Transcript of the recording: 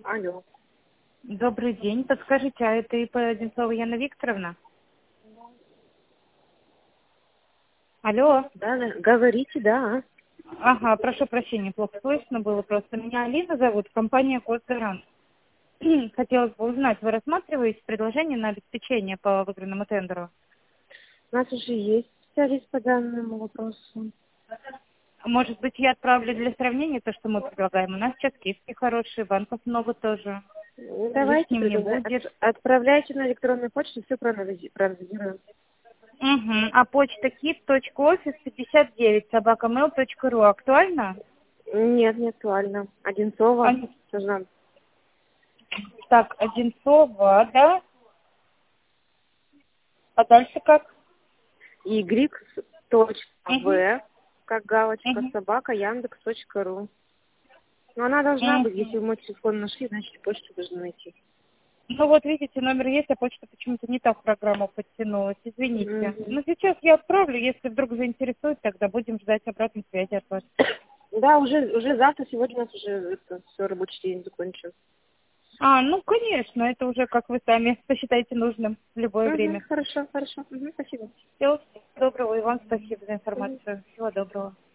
Алло. Добрый день. Подскажите, а это ИП Одинцова Яна Викторовна? Алло. Да, да, говорите, да. Ага, прошу прощения, плохо слышно было просто. Меня Алина зовут, компания Косгарант. Хотелось бы узнать, вы рассматриваете предложение на обеспечение по выигранному тендеру? У нас уже есть специалист по данному вопросу. Может быть, я отправлю для сравнения то, что мы предлагаем. У нас сейчас скидки хорошие, банков много тоже. Давайте, Лишним не будет. отправляйте на электронную почту, все проанализируем. Угу. А почта kip.office59 актуально? Нет, не актуально. А, Одинцова должна. так, Одинцова, да? А дальше как? Угу. y.v, как галочка, Угу. собака, яндекс.ру. Но она должна быть, если вы мой телефон нашли, значит почту должны найти. Ну вот видите, номер есть, а почта почему-то не так в программу подтянулась. Извините. Мгм. Но сейчас я отправлю, если вдруг заинтересует, тогда будем ждать обратной связи от вас. Да, уже завтра, сегодня у нас уже все рабочий день закончен. А, ну конечно, это уже как вы сами посчитаете нужным в любое Угу, время. хорошо. Угу, спасибо. Всего доброго и вам спасибо за Мгм. информацию. Всего доброго.